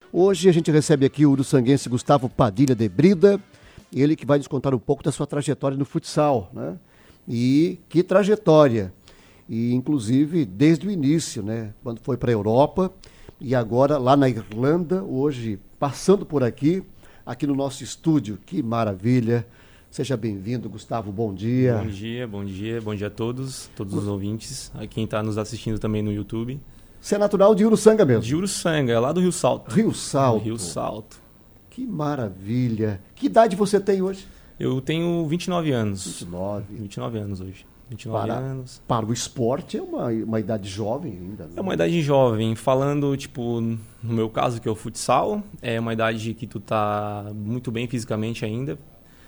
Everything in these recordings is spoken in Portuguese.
Hoje a gente recebe aqui o uruçanguense Gustavo Padilha de Brida, ele que vai nos contar um pouco da sua trajetória no futsal, né? E que trajetória! E inclusive desde o início, né? Quando foi para a Europa e agora lá na Irlanda, hoje passando por aqui no nosso estúdio. Que maravilha! Seja bem-vindo, Gustavo, bom dia. Bom dia a todos os ouvintes, a quem está nos assistindo também no YouTube. Você é natural de Uruçanga mesmo? De Uruçanga, lá do Rio Salto. Rio Salto? Rio Salto. Que maravilha! Que idade você tem hoje? Eu tenho 29 anos. 29 anos hoje. 29 anos. Para o esporte é uma idade jovem ainda, né? É uma idade jovem. Falando, no meu caso, que é o futsal, é uma idade que tu tá muito bem fisicamente ainda.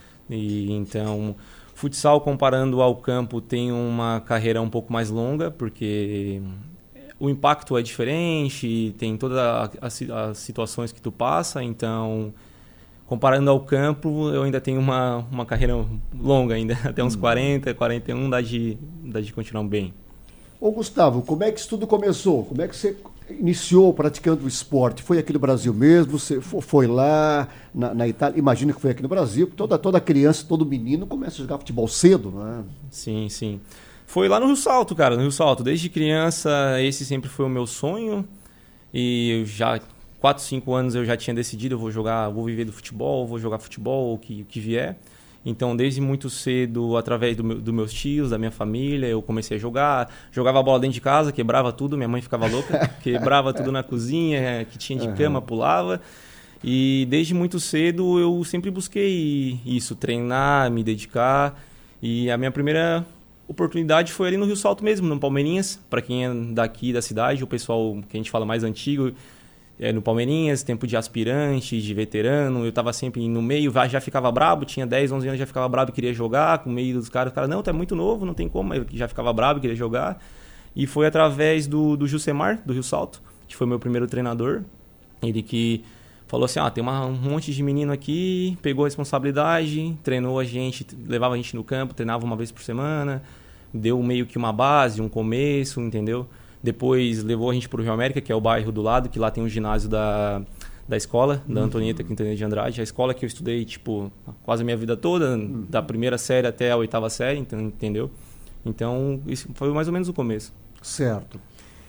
E então, futsal, comparando ao campo, tem uma carreira um pouco mais longa, porque o impacto é diferente, tem todas as situações que tu passa. Então, comparando ao campo, eu ainda tenho uma carreira longa ainda, até uns 40, 41, dá de continuar bem. Ô Gustavo, como é que isso tudo começou? Como é que você iniciou praticando o esporte? Foi aqui no Brasil mesmo? Você foi lá na Itália? Imagino que foi aqui no Brasil, porque toda criança, todo menino começa a jogar futebol cedo, não é? Sim. Foi lá no Rio Salto, cara, no Rio Salto. Desde criança, esse sempre foi o meu sonho. E eu já 4, 5 anos eu já tinha decidido, eu vou viver do futebol, vou jogar futebol, o que vier. Então, desde muito cedo, através dos meus tios, da minha família, eu comecei a jogar. Jogava bola dentro de casa, quebrava tudo, minha mãe ficava louca. Quebrava tudo na cozinha, que tinha de cama, pulava. E desde muito cedo eu sempre busquei isso, treinar, me dedicar. E a minha primeira oportunidade foi ali no Rio Salto mesmo, no Palmeirinhas. Para quem é daqui da cidade, o pessoal que a gente fala mais antigo, no Palmeirinhas, tempo de aspirante, de veterano, eu estava sempre no meio, já ficava brabo, tinha 10, 11 anos, já ficava brabo e queria jogar, com o meio dos caras, não, tu é muito novo, não tem como, eu já ficava brabo e queria jogar. E foi através do Jusemar, do Rio Salto, que foi meu primeiro treinador, ele que falou assim, tem um monte de menino aqui, pegou a responsabilidade, treinou a gente, levava a gente no campo, treinava uma vez por semana, deu meio que uma base, um começo, entendeu? Depois levou a gente para o Rio América, que é o bairro do lado, que lá tem um ginásio da escola, da Antonieta Quintana de Andrade. A escola que eu estudei, quase a minha vida toda, da primeira série até a 8ª série, entendeu? Então, isso foi mais ou menos o começo. Certo.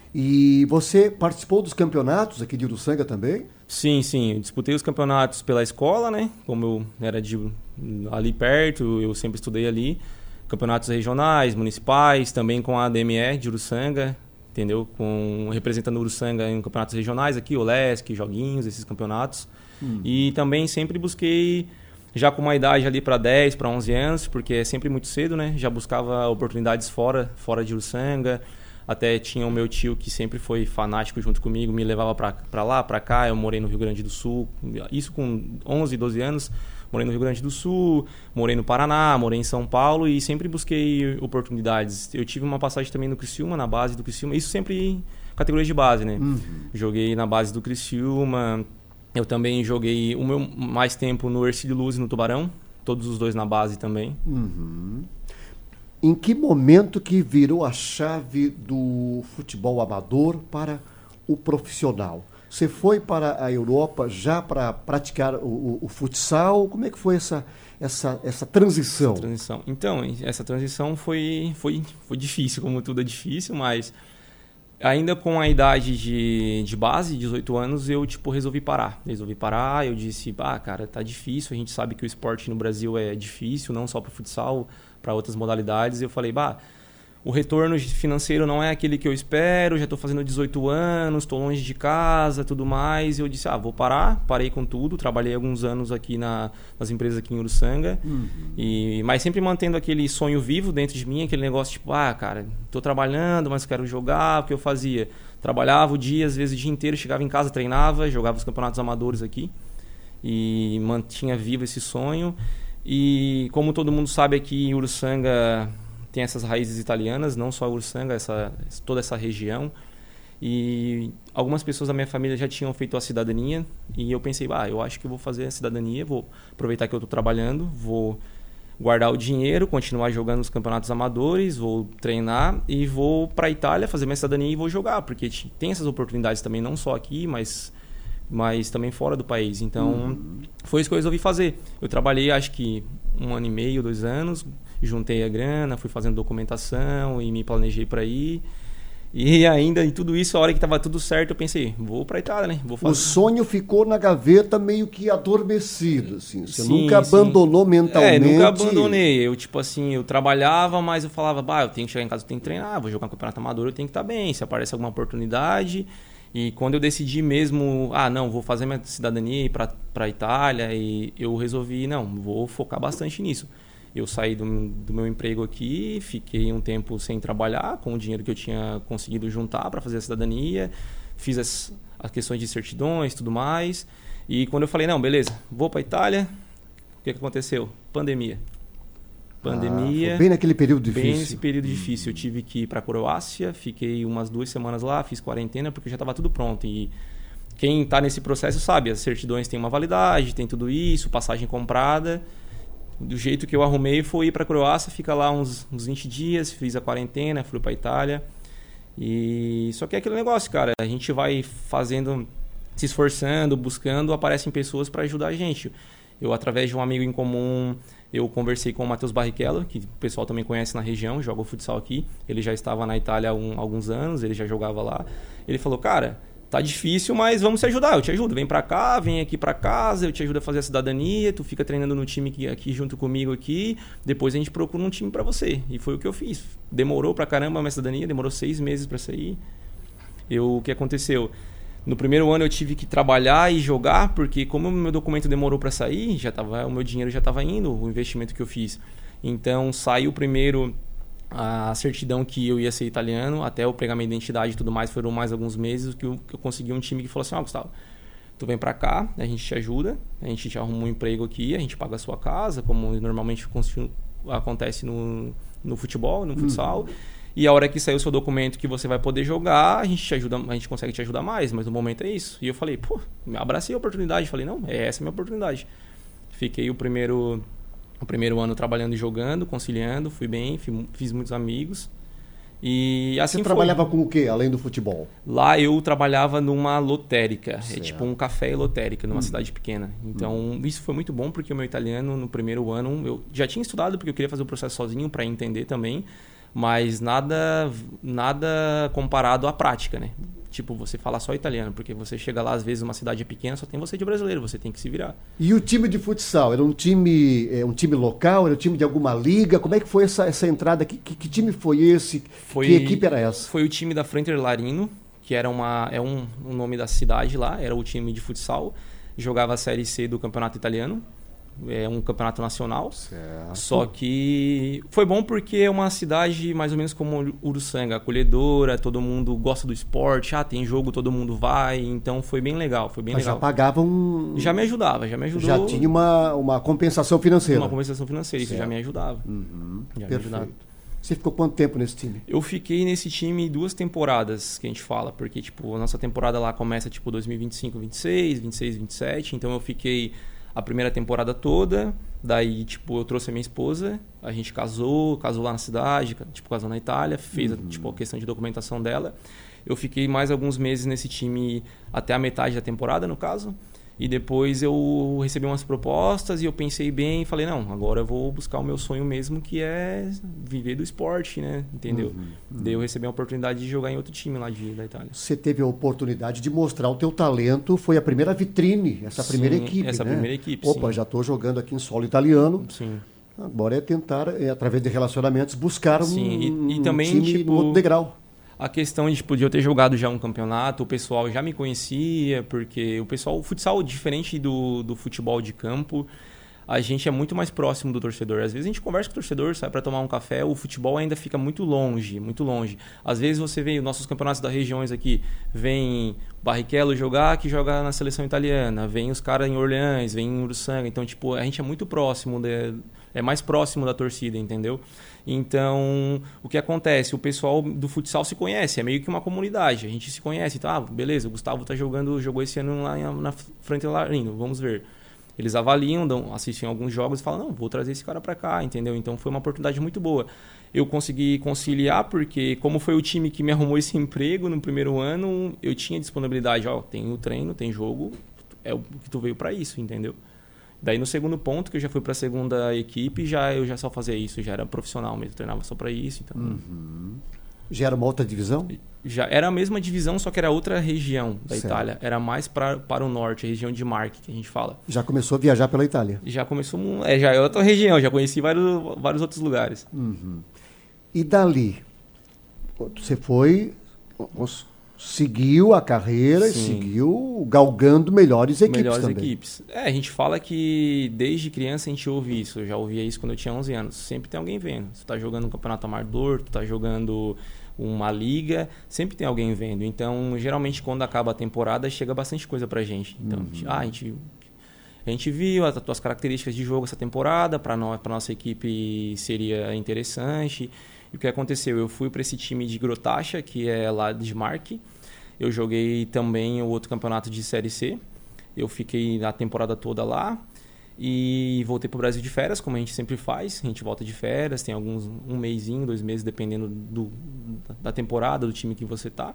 E você participou dos campeonatos aqui de Uruçanga também? Sim. Eu disputei os campeonatos pela escola, né? Como eu era ali perto, eu sempre estudei ali. Campeonatos regionais, municipais, também com a ADME de Uruçanga, entendeu? Representando o Uruçanga em campeonatos regionais aqui, o Lesc, Joguinhos, esses campeonatos. E também sempre busquei, já com uma idade ali para 10, para 11 anos, porque é sempre muito cedo, né? Já buscava oportunidades fora de Uruçanga. Até tinha o meu tio que sempre foi fanático junto comigo, me levava para lá, para cá. Eu morei no Rio Grande do Sul, isso com 11, 12 anos. Morei no Rio Grande do Sul, morei no Paraná, morei em São Paulo e sempre busquei oportunidades. Eu tive uma passagem também no Criciúma, na base do Criciúma, isso sempre em categoria de base, né? Joguei na base do Criciúma, eu também joguei o meu mais tempo no Ercílio Luz e no Tubarão, todos os dois na base também. Em que momento que virou a chave do futebol amador para o profissional? Você foi para a Europa já para praticar o futsal? Como é que foi essa transição? Então, essa transição foi difícil, como tudo é difícil, mas ainda com a idade de base, 18 anos, eu resolvi parar. Eu disse, cara, tá difícil, a gente sabe que o esporte no Brasil é difícil, não só para o futsal, para outras modalidades. Eu falei, o retorno financeiro não é aquele que eu espero, já estou fazendo 18 anos, estou longe de casa, tudo mais. Eu disse, vou parar. Parei com tudo, trabalhei alguns anos aqui nas empresas aqui em Uruçanga. Mas sempre mantendo aquele sonho vivo dentro de mim, aquele negócio cara, estou trabalhando, mas quero jogar. O que eu fazia? Trabalhava o dia, às vezes o dia inteiro, chegava em casa, treinava, jogava os campeonatos amadores aqui. E mantinha vivo esse sonho. E como todo mundo sabe aqui em Uruçanga tem essas raízes italianas, não só Uruçanga, toda essa região. E algumas pessoas da minha família já tinham feito a cidadania. E eu pensei, eu acho que eu vou fazer a cidadania, vou aproveitar que eu estou trabalhando, vou guardar o dinheiro, continuar jogando nos campeonatos amadores, vou treinar e vou para a Itália fazer minha cidadania e vou jogar. Porque tem essas oportunidades também, não só aqui, mas mas também fora do país. Então, foi isso que eu resolvi fazer. Eu trabalhei, acho que 1 ano e meio, 2 anos, juntei a grana, fui fazendo documentação e me planejei para ir. E ainda, em tudo isso, a hora que estava tudo certo, eu pensei, vou para a Itália, né? Vou fazer. O sonho ficou na gaveta meio que adormecido, assim. Você nunca abandonou mentalmente? Nunca abandonei. Eu, tipo assim, eu trabalhava, mas eu falava, eu tenho que chegar em casa, eu tenho que treinar, vou jogar um campeonato amador, eu tenho que estar bem. Se aparece alguma oportunidade. E quando eu decidi mesmo, não, vou fazer minha cidadania e ir para a Itália, e eu resolvi, não, vou focar bastante nisso. Eu saí do meu emprego aqui, fiquei um tempo sem trabalhar, com o dinheiro que eu tinha conseguido juntar para fazer a cidadania, fiz as questões de certidões e tudo mais. E quando eu falei, não, beleza, vou para a Itália, o que aconteceu? Pandemia. Foi bem naquele período difícil. Bem nesse período difícil. Eu tive que ir para a Croácia, fiquei umas 2 semanas lá, fiz quarentena, porque já estava tudo pronto. E quem está nesse processo sabe, as certidões têm uma validade, tem tudo isso, passagem comprada. Do jeito que eu arrumei foi ir para a Croácia, ficar lá uns 20 dias, fiz a quarentena, fui para a Itália. E só que é aquele negócio, cara, a gente vai fazendo, se esforçando, buscando, aparecem pessoas para ajudar a gente. Eu, através de um amigo em comum, eu conversei com o Matheus Barrichello, que o pessoal também conhece na região, joga o futsal aqui. Ele já estava na Itália há alguns anos, ele já jogava lá. Ele falou, cara, tá difícil, mas vamos se ajudar, eu te ajudo. Vem pra cá, vem aqui pra casa, eu te ajudo a fazer a cidadania, tu fica treinando no time aqui junto comigo aqui, depois a gente procura um time pra você. E foi o que eu fiz. Demorou pra caramba a minha cidadania, demorou 6 meses pra sair. O que aconteceu? No primeiro ano eu tive que trabalhar e jogar, porque como o meu documento demorou pra sair, o meu dinheiro já estava indo, o investimento que eu fiz. Então saiu primeiro a certidão que eu ia ser italiano, até eu pegar minha identidade e tudo mais, foram mais alguns meses que eu consegui um time que falou assim, Gustavo, tu vem pra cá, a gente te ajuda, a gente te arruma um emprego aqui, a gente paga a sua casa, como normalmente acontece no futebol, no futsal, e a hora que sair o seu documento que você vai poder jogar, a gente consegue te ajudar mais, mas no momento é isso. E eu falei, abracei a oportunidade, falei, não, essa é a minha oportunidade. Fiquei o primeiro ano trabalhando e jogando, conciliando, fui bem, fiz muitos amigos. E assim Você trabalhava com o quê, além do futebol? Lá eu trabalhava numa lotérica, é tipo um café e lotérica, numa cidade pequena. Então isso foi muito bom, porque o meu italiano no primeiro ano, eu já tinha estudado porque eu queria fazer o processo sozinho para entender também, mas nada comparado à prática, né? Tipo, você falar só italiano, porque você chega lá, às vezes, uma cidade pequena, só tem você de brasileiro, você tem que se virar. E o time de futsal, era um time local, era um time de alguma liga? Como é que foi essa entrada? Que time foi esse? Que equipe era essa? Foi o time da Frente Larino, que era um nome da cidade lá, era o time de futsal, jogava a Série C do Campeonato Italiano. É um campeonato nacional. Certo. Só que foi bom porque é uma cidade mais ou menos como Uruçanga, acolhedora, todo mundo gosta do esporte, tem jogo, todo mundo vai, então foi bem legal, Mas já pagavam... Já me ajudou. Já tinha uma compensação financeira. Uma compensação financeira, isso já me ajudava. Perfeito. Me ajudava. Você ficou quanto tempo nesse time? Eu fiquei nesse time 2 temporadas, que a gente fala, porque tipo, a nossa temporada lá começa tipo 2025, 26, 26, 27, então eu fiquei a primeira temporada toda, daí tipo eu trouxe a minha esposa, a gente casou lá na cidade, tipo casou na Itália, fez tipo a questão de documentação dela. Eu fiquei mais alguns meses nesse time até a metade da temporada, no caso, e depois eu recebi umas propostas e eu pensei bem e falei, não, agora eu vou buscar o meu sonho mesmo, que é viver do esporte, né? Entendeu? Daí eu recebi a oportunidade de jogar em outro time lá da Itália. Você teve a oportunidade de mostrar o teu talento, foi a primeira vitrine, primeira equipe, essa né? Primeira equipe, Opa, sim. Já estou jogando aqui em solo italiano. Sim. Agora é tentar, através de relacionamentos, buscar e também, time tipo, no outro degrau. A questão de eu ter jogado já um campeonato, o pessoal já me conhecia, porque o futsal, diferente do futebol de campo, a gente é muito mais próximo do torcedor. Às vezes a gente conversa com o torcedor, sai para tomar um café, o futebol ainda fica muito longe, muito longe. Às vezes você vê os nossos campeonatos das regiões aqui, vem Barrichello jogar, que joga na seleção italiana, vem os caras em Orleans, vem em Uruçanga, então tipo, a gente é muito próximo, é mais próximo da torcida, entendeu? Então, o que acontece? O pessoal do futsal se conhece, é meio que uma comunidade, a gente se conhece, então, beleza, o Gustavo jogou esse ano lá na Frente Larino, vamos ver. Eles avaliam, assistem alguns jogos e falam, não, vou trazer esse cara para cá, entendeu? Então foi uma oportunidade muito boa. Eu consegui conciliar porque, como foi o time que me arrumou esse emprego no primeiro ano, eu tinha disponibilidade, tem o treino, tem jogo, é o que tu veio para isso, entendeu? Daí no segundo ponto, que eu já fui para a segunda equipe, eu já só fazia isso, já era profissional mesmo, treinava só para isso. Então... Já era uma outra divisão? Já era a mesma divisão, só que era outra região da Itália. Era mais para o norte, a região de Marche, que a gente fala. Já começou a viajar pela Itália? Já começou, já é outra região, já conheci vários outros lugares. E dali, você seguiu a carreira e seguiu galgando melhores equipes. A gente fala que desde criança a gente ouve isso. Eu já ouvia isso quando eu tinha 11 anos. Sempre tem alguém vendo. Você está jogando um campeonato amador, tu está jogando uma liga, sempre tem alguém vendo. Então, geralmente, quando acaba a temporada, chega bastante coisa pra gente. Então, a gente viu as tuas características de jogo essa temporada, para nossa equipe seria interessante. E o que aconteceu? Eu fui para esse time de Grotacha, que é lá de Marche. Eu joguei também o outro campeonato de Série C. Eu fiquei a temporada toda lá. E voltei para o Brasil de férias, como a gente sempre faz. A gente volta de férias, tem um mêsinho, 2 meses, dependendo da temporada, do time que você tá.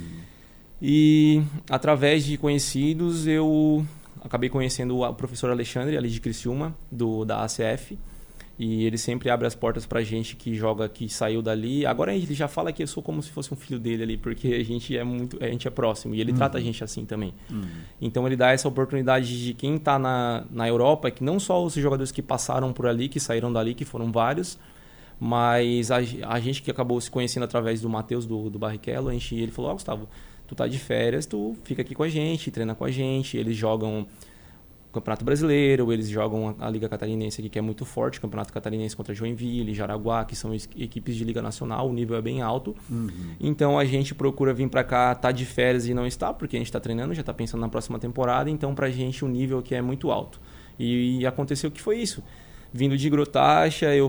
E através de conhecidos, eu acabei conhecendo o professor Alexandre, ali de Criciúma, da ACF. E ele sempre abre as portas pra gente que joga, que saiu dali. Agora ele já fala que eu sou como se fosse um filho dele ali, porque a gente é próximo. E ele trata a gente assim também. Então ele dá essa oportunidade de quem tá na Europa, que não só os jogadores que passaram por ali, que saíram dali, que foram vários, mas a gente que acabou se conhecendo através do Matheus, do Barrichello, ele falou, Gustavo, tu tá de férias, tu fica aqui com a gente, treina com a gente. Eles jogam Campeonato Brasileiro, eles jogam a Liga Catarinense aqui, que é muito forte, Campeonato Catarinense contra Joinville, Jaraguá, que são equipes de Liga Nacional, o nível é bem alto. Então a gente procura vir para cá, tá de férias e não está, porque a gente está treinando, já está pensando na próxima temporada, então pra gente o nível aqui é muito alto. E aconteceu que foi isso. Vindo de Grotacha, eu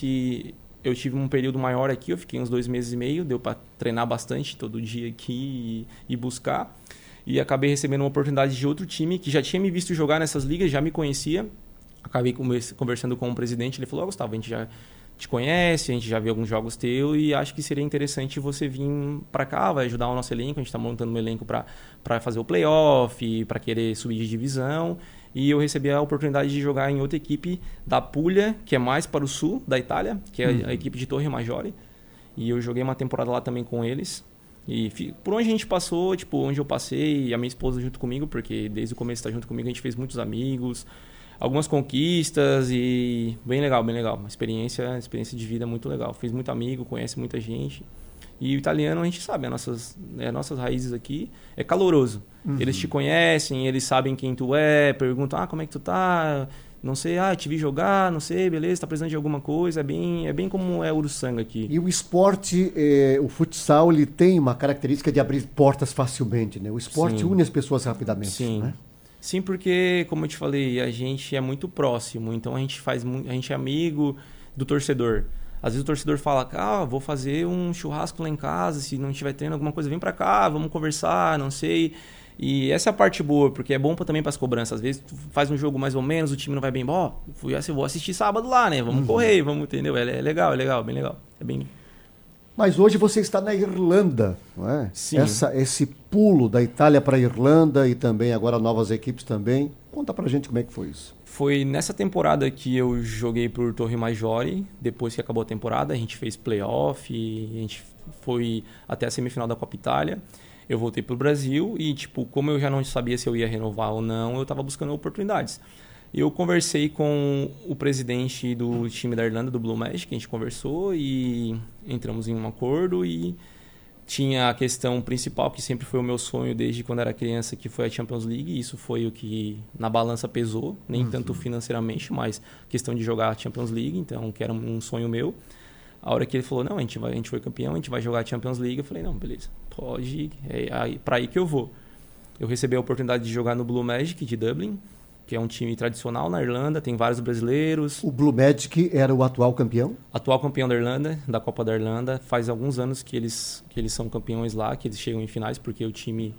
tive um período maior aqui, eu fiquei uns 2 meses e meio, deu para treinar bastante todo dia aqui e buscar. E acabei recebendo uma oportunidade de outro time que já tinha me visto jogar nessas ligas, já me conhecia. Acabei conversando com o presidente, ele falou, Gustavo, a gente já te conhece, a gente já viu alguns jogos teus e acho que seria interessante você vir para cá, vai ajudar o nosso elenco, a gente está montando um elenco para fazer o playoff, para querer subir de divisão. E eu recebi a oportunidade de jogar em outra equipe da Puglia, que é mais para o sul da Itália, que é a equipe de Torre Maggiore. E eu joguei uma temporada lá também com eles. E por onde a gente passou, onde eu passei, a minha esposa junto comigo, porque desde o começo está junto comigo, a gente fez muitos amigos, algumas conquistas e bem legal, bem legal. Uma experiência de vida muito legal. Fiz muito amigo, conhece muita gente. E o italiano, a gente sabe, nossas raízes aqui é caloroso. Eles te conhecem, eles sabem quem tu é, perguntam, como é que tu tá? Não sei, te vi jogar, não sei, beleza, tá precisando de alguma coisa, é bem como é o Uruçanga aqui. E o esporte, o futsal, ele tem uma característica de abrir portas facilmente, né? O esporte une as pessoas rapidamente, Sim. Né? Sim, porque, como eu te falei, a gente é muito próximo, então a gente é amigo do torcedor. Às vezes o torcedor fala, vou fazer um churrasco lá em casa, se não estiver tendo alguma coisa, vem pra cá, vamos conversar, não sei. E essa é a parte boa, porque é bom também para as cobranças. Às vezes tu faz um jogo mais ou menos, o time não vai bem, vou assistir sábado lá, né? Vamos correr, entendeu? É legal, bem legal. Mas hoje você está na Irlanda, não é? Sim. Esse pulo da Itália para a Irlanda e também agora novas equipes também. Conta pra gente como é que foi isso. Foi nessa temporada que eu joguei por Torre Maggiore. Depois que acabou a temporada, a gente fez playoff, a gente foi até a semifinal da Copa Itália. Eu voltei para o Brasil e, como eu já não sabia se eu ia renovar ou não, eu estava buscando oportunidades. Eu conversei com o presidente do time da Irlanda, do Blue Magic, a gente conversou e entramos em um acordo e tinha a questão principal, que sempre foi o meu sonho desde quando era criança, que foi a Champions League. E isso foi o que na balança pesou, nem tanto financeiramente, mas questão de jogar a Champions League, então que era um sonho meu. A hora que ele falou, não, a gente foi campeão, a gente vai jogar a Champions League, eu falei, não, beleza, pode ir, para aí que eu vou. Eu recebi a oportunidade de jogar no Blue Magic de Dublin, que é um time tradicional na Irlanda, tem vários brasileiros. O Blue Magic era o atual campeão? Atual campeão da Irlanda, da Copa da Irlanda. Faz alguns anos que eles são campeões lá, que eles chegam em finais, porque o time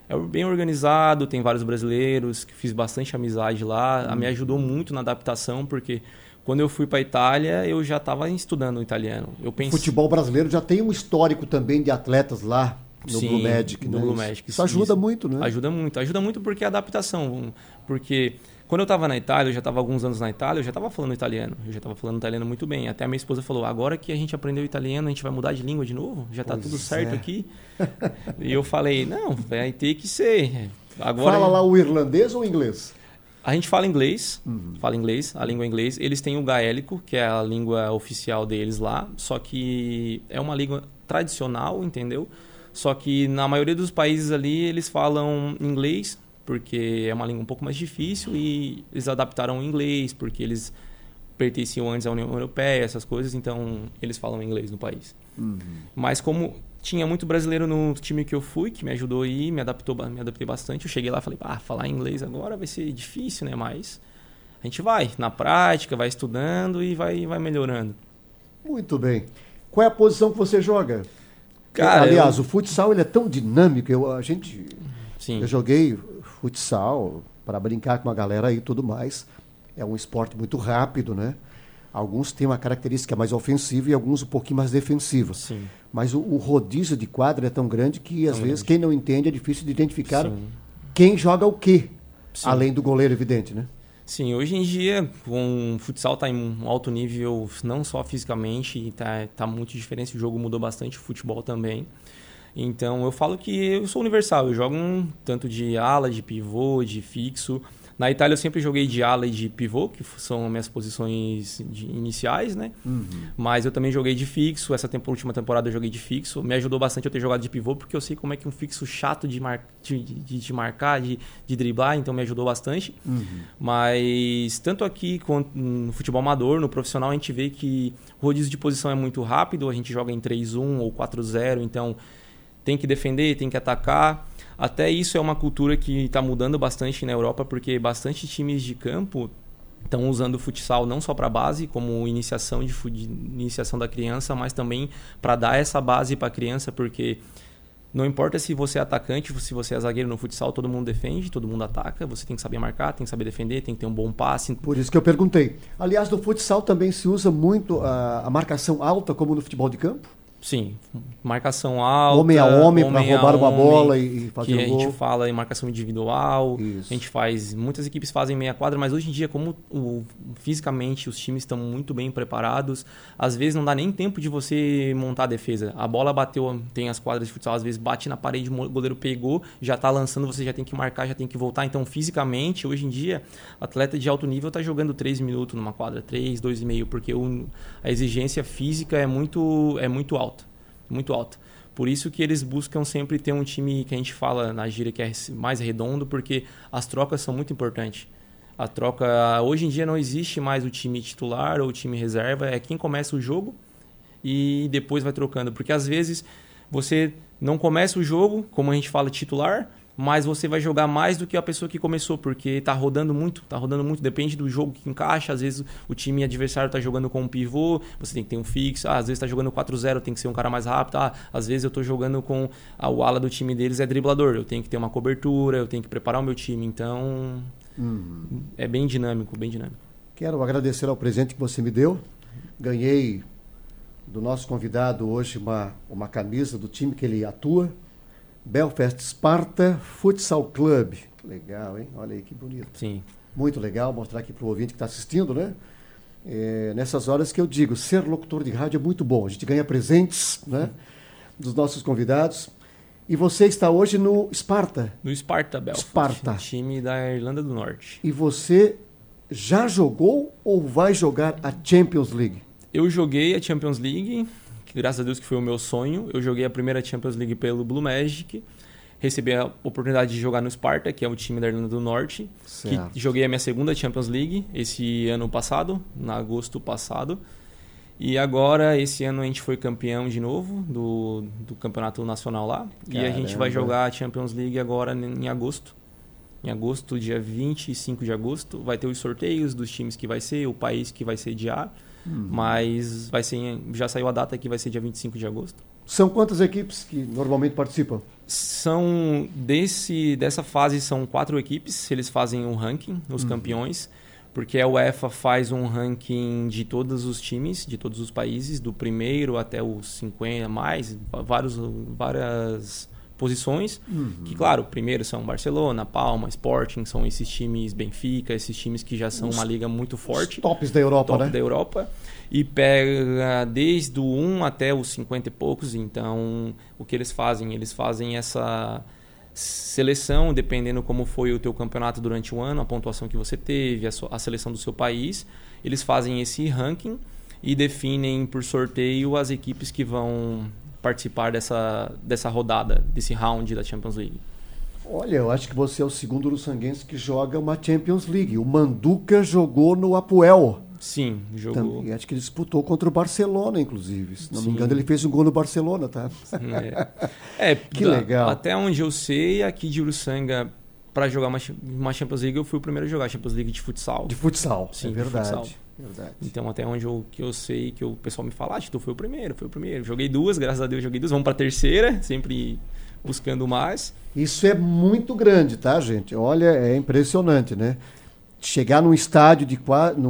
É bem organizado, tem vários brasileiros, que fiz bastante amizade lá. Me ajudou muito na adaptação, porque quando eu fui para a Itália, eu já estava estudando italiano. O futebol brasileiro já tem um histórico também de atletas lá no Blue Magic, né? Blue Magic. Isso ajuda muito, né? Ajuda muito porque a adaptação. Porque quando eu estava na Itália, eu já estava alguns anos na Itália, eu já estava falando italiano. Eu já estava falando italiano muito bem. Até a minha esposa falou, agora que a gente aprendeu italiano, a gente vai mudar de língua de novo? Já está tudo certo aqui? E eu falei, não, vai ter que ser. Agora... Fala lá o irlandês ou o inglês? A gente fala inglês, a língua é inglês. Eles têm o gaélico, que é a língua oficial deles lá, só que é uma língua tradicional, entendeu? Só que na maioria dos países ali eles falam inglês, porque é uma língua um pouco mais difícil, e eles adaptaram o inglês, porque eles pertenciam antes à União Europeia, essas coisas, então eles falam inglês no país. Mas como tinha muito brasileiro no time que eu fui, que me ajudou aí, me adaptei bastante. Eu cheguei lá e falei, falar inglês agora vai ser difícil, né? Mas a gente vai na prática, vai estudando e vai melhorando. Muito bem. Qual é a posição que você joga? Cara, aliás, o futsal ele é tão dinâmico. Eu joguei futsal para brincar com a galera aí e tudo mais. É um esporte muito rápido, né? Alguns têm uma característica mais ofensiva e alguns um pouquinho mais defensiva. Sim. Mas o rodízio de quadra é tão grande que, às vezes, quem não entende é difícil de identificar quem joga o quê. Sim. Além do goleiro, evidente, né? Sim, hoje em dia o futsal está em um alto nível, não só fisicamente, tá muito diferente, o jogo mudou bastante, o futebol também. Então eu falo que eu sou universal, eu jogo tanto de ala, de pivô, de fixo. Na Itália eu sempre joguei de ala e de pivô, que são minhas posições iniciais, né? Mas eu também joguei de fixo, última temporada eu joguei de fixo. Me ajudou bastante eu ter jogado de pivô, porque eu sei como é que um fixo chato de marcar, de driblar, então me ajudou bastante. Mas tanto aqui quanto no futebol amador, no profissional, a gente vê que o rodízio de posição é muito rápido, a gente joga em 3-1 ou 4-0, então tem que defender, tem que atacar. Até isso é uma cultura que está mudando bastante na Europa, porque bastante times de campo estão usando o futsal não só para base, como iniciação iniciação da criança, mas também para dar essa base para a criança, porque não importa se você é atacante, se você é zagueiro no futsal, todo mundo defende, todo mundo ataca, você tem que saber marcar, tem que saber defender, tem que ter um bom passe. Por isso que eu perguntei. Aliás, no futsal também se usa muito a marcação alta, como no futebol de campo? Sim, marcação alta, homem a homem para roubar uma bola e fazer que um gol. A gente fala em marcação individual, Isso. A gente faz, muitas equipes fazem meia quadra, mas hoje em dia, como fisicamente os times estão muito bem preparados, às vezes não dá nem tempo de você montar a defesa. A bola bateu, tem as quadras de futsal, às vezes bate na parede, o goleiro pegou, já está lançando, você já tem que marcar, já tem que voltar. Então, fisicamente, hoje em dia, atleta de alto nível está jogando 3 minutos numa quadra, 3, 2,5, porque a exigência física é muito alta. Muito alta. Por isso que eles buscam sempre ter um time que a gente fala na gíria que é mais redondo, porque as trocas são muito importantes. A troca, hoje em dia não existe mais o time titular ou o time reserva, é quem começa o jogo e depois vai trocando. Porque às vezes você não começa o jogo, como a gente fala, titular, mas você vai jogar mais do que a pessoa que começou, porque está rodando muito, depende do jogo que encaixa. Às vezes o time adversário está jogando com um pivô, você tem que ter um fixo. Às vezes está jogando 4-0, tem que ser um cara mais rápido. Às vezes eu estou jogando com o ala do time deles é driblador, eu tenho que ter uma cobertura, eu tenho que preparar o meu time. Então é bem dinâmico, bem dinâmico. Quero agradecer ao presente que você me deu. Ganhei do nosso convidado hoje uma camisa do time que ele atua, Belfast Sparta Futsal Club. Legal, hein? Olha aí que bonito. Sim. Muito legal mostrar aqui para o ouvinte que está assistindo, né? Nessas horas que eu digo, ser locutor de rádio é muito bom. A gente ganha presentes, né? Dos nossos convidados. E você está hoje no Sparta? No Sparta, Belfast. Sparta. Time da Irlanda do Norte. E você já jogou ou vai jogar a Champions League? Eu joguei a Champions League, que graças a Deus que foi o meu sonho. Eu joguei a primeira Champions League pelo Blue Magic, recebi a oportunidade de jogar no Sparta, que é o time da Irlanda do Norte. Certo. Que joguei a minha segunda Champions League esse ano passado, em agosto passado. E agora, esse ano, a gente foi campeão de novo do campeonato nacional lá. Caramba. E a gente vai jogar a Champions League agora em agosto. Em agosto, dia 25 de agosto, vai ter os sorteios dos times que vai ser, o país que vai sediar. Mas vai ser, já saiu a data que vai ser dia 25 de agosto. São quantas equipes que normalmente participam? Dessa fase são 4 equipes, eles fazem um ranking, os campeões, porque a UEFA faz um ranking de todos os times, de todos os países, do primeiro até os 50, várias posições, que claro, primeiro são Barcelona, Palma, Sporting, são esses times, Benfica, esses times que já são uma liga muito forte. Os tops da Europa, top da Europa. E pega desde o 1 até os 50 e poucos. Então, o que eles fazem? Eles fazem essa seleção, dependendo como foi o teu campeonato durante o ano, a pontuação que você teve, a seleção do seu país. Eles fazem esse ranking e definem por sorteio as equipes que vão participar dessa rodada, desse round da Champions League. Olha, eu acho que você é o segundo uruçanguense que joga uma Champions League. O Manduca jogou no Apoel. Sim, jogou. Também, acho que ele disputou contra o Barcelona, inclusive. Se não me engano, ele fez um gol no Barcelona, tá? Que legal. Até onde eu sei, aqui de Uruçanga, para jogar uma Champions League, eu fui o primeiro a jogar Champions League de futsal. De futsal, sim, é verdade. Futsal. Verdade. Então, até onde que eu sei, que o pessoal me fala, tu foi o primeiro. Joguei 2, graças a Deus joguei 2. Vamos para a terceira, sempre buscando mais. Isso é muito grande, tá, gente? Olha, é impressionante, né? Chegar num estágio de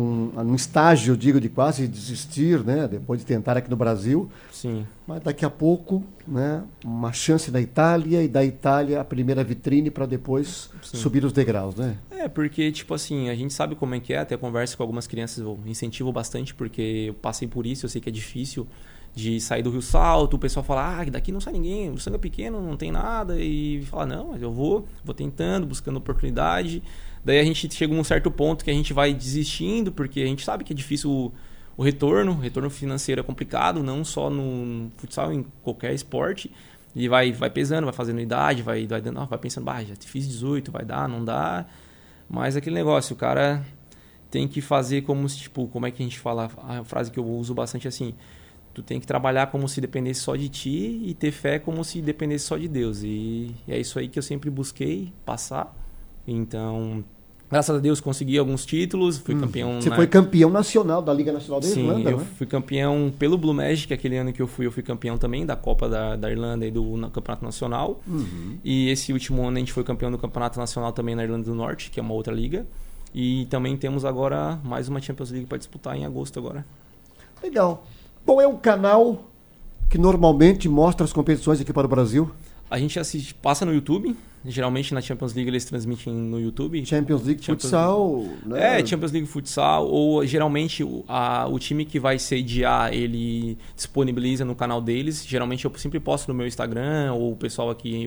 quase desistir, né? Depois de tentar aqui no Brasil. Sim. Mas daqui a pouco, né? Uma chance na Itália, e da Itália a primeira vitrine para depois subir os degraus, né? Porque, tipo assim, a gente sabe como é que é, até converso com algumas crianças, eu incentivo bastante, porque eu passei por isso, eu sei que é difícil de sair do Rio Salto, o pessoal fala, daqui não sai ninguém, o sangue é pequeno, não tem nada, e fala, não, mas eu vou tentando, buscando oportunidade. Daí a gente chega a um certo ponto que a gente vai desistindo, porque a gente sabe que é difícil o retorno financeiro é complicado, não só no futsal, em qualquer esporte, e vai pesando, vai fazendo idade, vai pensando, já fiz 18, vai dar, não dá, mas aquele negócio, o cara tem que fazer como é que a gente fala, a frase que eu uso bastante assim, tu tem que trabalhar como se dependesse só de ti e ter fé como se dependesse só de Deus, e é isso aí que eu sempre busquei passar. Então, graças a Deus consegui alguns títulos, fui campeão. Você foi campeão nacional da Liga Nacional da Sim, Irlanda, eu né? fui campeão pelo Blue Magic, aquele ano que eu fui campeão também da Copa da Irlanda e do Campeonato Nacional. E esse último ano a gente foi campeão do Campeonato Nacional também na Irlanda do Norte, que é uma outra liga. E também temos agora mais uma Champions League para disputar em agosto agora. Legal. Bom, é um canal que normalmente mostra as competições aqui para o Brasil? A gente passa no YouTube. Geralmente na Champions League eles transmitem no YouTube. Champions League Futsal, né? Champions League Futsal. Ou geralmente o time que vai sediar, ele disponibiliza no canal deles. Geralmente eu sempre posto no meu Instagram, ou o pessoal aqui,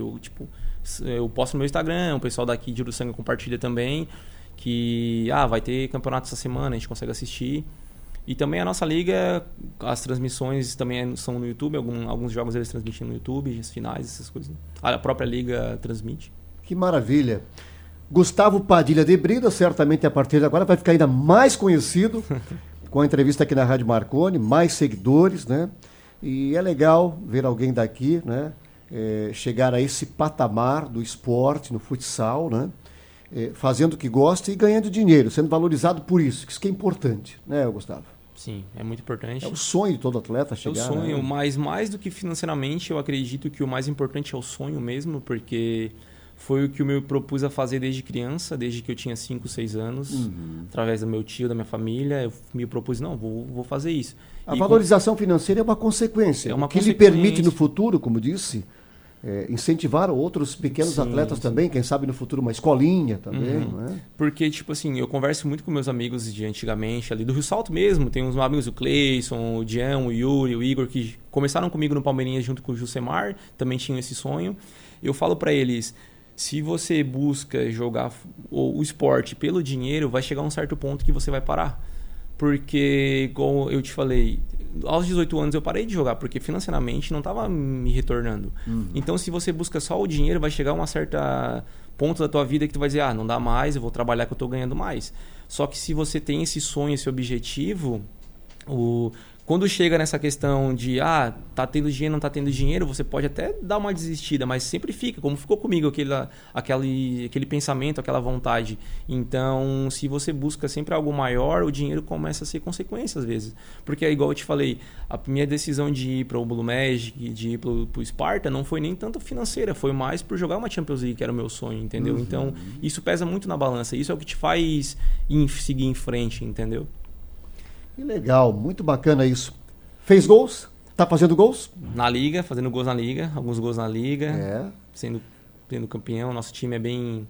eu posto no meu Instagram, o pessoal daqui de Uruçanga compartilha também. Que vai ter campeonato essa semana, a gente consegue assistir. E também a nossa liga, as transmissões também são no YouTube, alguns jogos eles transmitem no YouTube, as finais, essas coisas. A própria liga transmite. Que maravilha. Gustavo Padilha de Brida, certamente a partir de agora vai ficar ainda mais conhecido com a entrevista aqui na Rádio Marconi, mais seguidores, né? E é legal ver alguém daqui, né? Chegar a esse patamar do esporte, no futsal, né? Fazendo o que gosta e ganhando dinheiro, sendo valorizado por isso, que isso que é importante, né, Gustavo? Sim, é muito importante. É o sonho de todo atleta chegar. É o sonho, né? mas mais do que financeiramente, eu acredito que o mais importante é o sonho mesmo, porque foi o que eu me propus a fazer desde criança, desde que eu tinha 5, 6 anos, através do meu tio, da minha família, eu me propus, vou fazer isso. A valorização financeira é uma consequência, que lhe permite no futuro, como disse, incentivar outros pequenos atletas também, quem sabe no futuro uma escolinha também, não é? Porque, eu converso muito com meus amigos de antigamente, ali do Rio Salto mesmo, tem uns amigos, o Cleison, o Dian, o Yuri, o Igor, que começaram comigo no Palmeirinhas junto com o Jusemar, também tinham esse sonho. Eu falo para eles, se você busca jogar o esporte pelo dinheiro, vai chegar a um certo ponto que você vai parar. Porque, como eu te falei, aos 18 anos eu parei de jogar, porque financeiramente não estava me retornando. Então, se você busca só o dinheiro, vai chegar a uma certa ponto da tua vida que tu vai dizer, não dá mais, eu vou trabalhar que eu estou ganhando mais. Só que se você tem esse sonho, esse objetivo, quando chega nessa questão de tá tendo dinheiro, não tá tendo dinheiro, você pode até dar uma desistida, mas sempre fica, como ficou comigo aquele pensamento, aquela vontade. Então, se você busca sempre algo maior, o dinheiro começa a ser consequência às vezes. Porque é igual eu te falei, a minha decisão de ir para o Blue Magic, de ir pro Sparta, não foi nem tanto financeira, foi mais por jogar uma Champions League, que era o meu sonho, entendeu? Então, isso pesa muito na balança, isso é o que te faz seguir em frente, entendeu? Que legal, muito bacana isso. Fez gols? Tá fazendo gols? Na Liga, fazendo gols na Liga, alguns gols na Liga, sendo campeão. Nosso time é bem...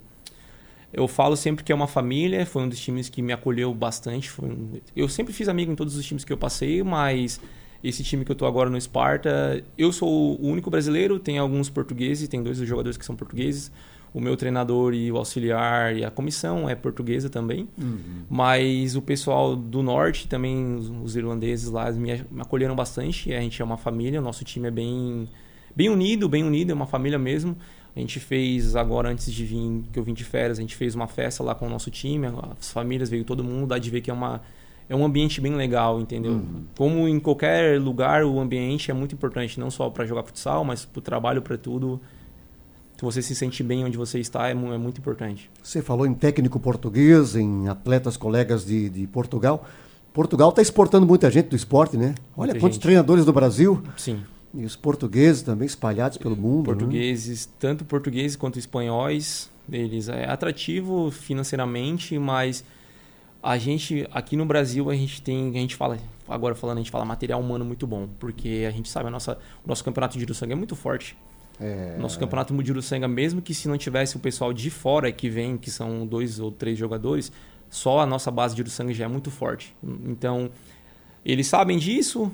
Eu falo sempre que é uma família, foi um dos times que me acolheu bastante. Eu sempre fiz amigo em todos os times que eu passei, mas esse time que eu tô agora no Sparta, eu sou o único brasileiro, tem alguns portugueses, tem 2 jogadores que são portugueses. O meu treinador e o auxiliar e a comissão é portuguesa também. Mas o pessoal do norte também, os irlandeses lá, me acolheram bastante. A gente é uma família, o nosso time é bem unido, é uma família mesmo. A gente fez agora, antes de vir, que eu vim de férias, a gente fez uma festa lá com o nosso time. As famílias, veio todo mundo, dá de ver que é um ambiente bem legal, entendeu? Como em qualquer lugar, o ambiente é muito importante, não só para jogar futsal, mas para o trabalho, para tudo. Se você se sente bem onde você está, é muito importante. Você falou em técnico português, em atletas colegas de Portugal. Portugal está exportando muita gente do esporte, né? Olha quantos treinadores do Brasil. Sim. E os portugueses também espalhados pelo mundo. Portugueses, tanto portugueses quanto espanhóis. Eles é atrativo financeiramente, mas a gente, aqui no Brasil, a gente fala material humano muito bom, porque a gente sabe, o nosso campeonato de Uruçanga é muito forte. Nosso campeonato de Uruçanga, mesmo que se não tivesse o pessoal de fora que vem, que são 2 ou 3 jogadores, só a nossa base de Uruçanga já é muito forte. Então, eles sabem disso,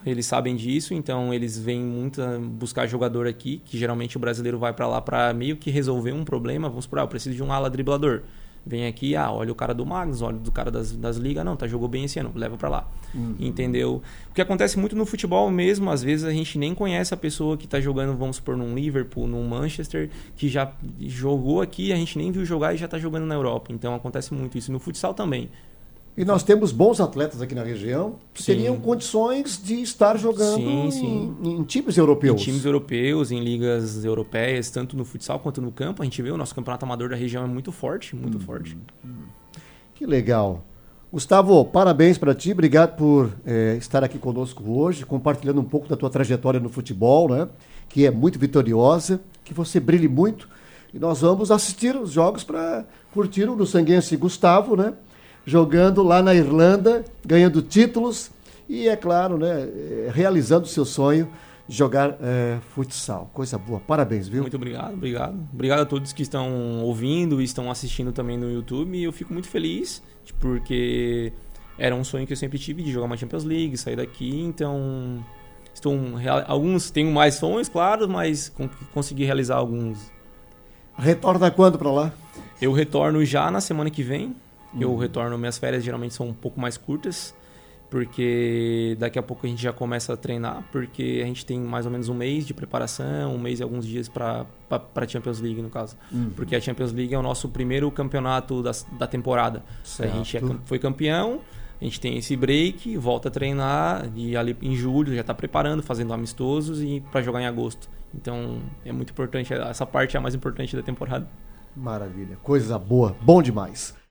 então eles vêm muito buscar jogador aqui, que geralmente o brasileiro vai para lá para meio que resolver um problema. Vamos supor, eu preciso de um ala driblador. Vem aqui, olha o cara do Magnus, olha o cara das ligas, jogou bem esse ano, leva pra lá. Entendeu? O que acontece muito no futebol mesmo, às vezes a gente nem conhece a pessoa que tá jogando, vamos supor, num Liverpool, num Manchester, que já jogou aqui, a gente nem viu jogar e já tá jogando na Europa. Então acontece muito isso. No futsal também. E nós temos bons atletas aqui na região que teriam condições de estar jogando em times europeus. Em times europeus, em ligas europeias, tanto no futsal quanto no campo. A gente vê o nosso campeonato amador da região é muito forte, muito forte. Que legal. Gustavo, parabéns para ti, obrigado por estar aqui conosco hoje, compartilhando um pouco da tua trajetória no futebol, né? Que é muito vitoriosa, que você brilhe muito. E nós vamos assistir os jogos para curtir o uruçanguense Gustavo, né? Jogando lá na Irlanda, ganhando títulos e, é claro, né, realizando o seu sonho de jogar futsal. Coisa boa. Parabéns, viu? Muito obrigado. Obrigado a todos que estão ouvindo e estão assistindo também no YouTube. E eu fico muito feliz, porque era um sonho que eu sempre tive de jogar uma Champions League, sair daqui. Então, alguns tenho mais sonhos, claro, mas consegui realizar alguns. Retorna quando para lá? Eu retorno já na semana que vem. Eu retorno, minhas férias geralmente são um pouco mais curtas, porque daqui a pouco a gente já começa a treinar, porque a gente tem mais ou menos um mês de preparação, um mês e alguns dias para a Champions League, no caso. Porque a Champions League é o nosso primeiro campeonato da temporada. A gente foi campeão, a gente tem esse break, volta a treinar, e ali em julho já está preparando, fazendo amistosos e para jogar em agosto. Então é muito importante, essa parte é a mais importante da temporada. Maravilha, coisa boa, bom demais.